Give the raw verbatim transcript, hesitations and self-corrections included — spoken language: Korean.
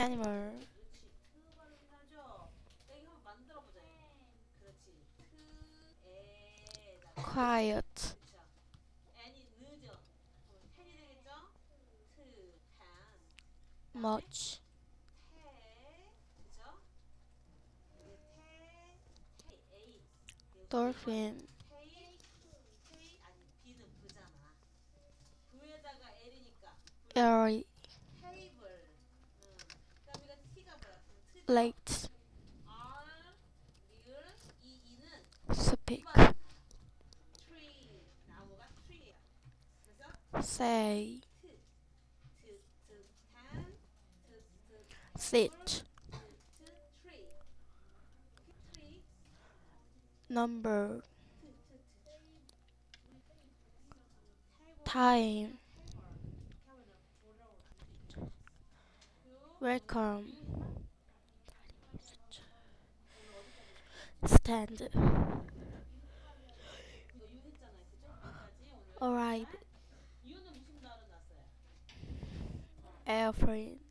animal. 그렇지. 트 발음 나죠? 여기 한번 만들어 보자. 그렇지. 트, 에, 나 quiet. 그쵸. 애니 늦어. 그럼 텐이 되겠죠? 트, 텐. 그다음에 much. 태, 그죠? 이게 태, 태, 에이. 여기서 네번 dolphin. 테이, 테이 아니 B는 브잖아. 브에다가 L이니까 브를 airy. 테이블. 응. 그다음 이거 T가 뭐야? 그럼 트죠? late. R, 리을, 이, 이는 이 speak. 발음 나. tree. 나무가 tree야. 그래서 say. 트, 트, 트, 텐, 트, 트, 테이블, sit. 트, 트, tree. tree, number. 트, 트, 트, tree. 테이블 time. 그냥 테이블. 이렇게 하면은 부러울 수 있지. 유, 오늘 welcome. 유 해봐. 오늘 어디까지 했어? stand. 이거 유 했잖아요. 그죠? 유까지 오늘 arrive. 할. 유는 무슨 발음 났어요? 어. airplane.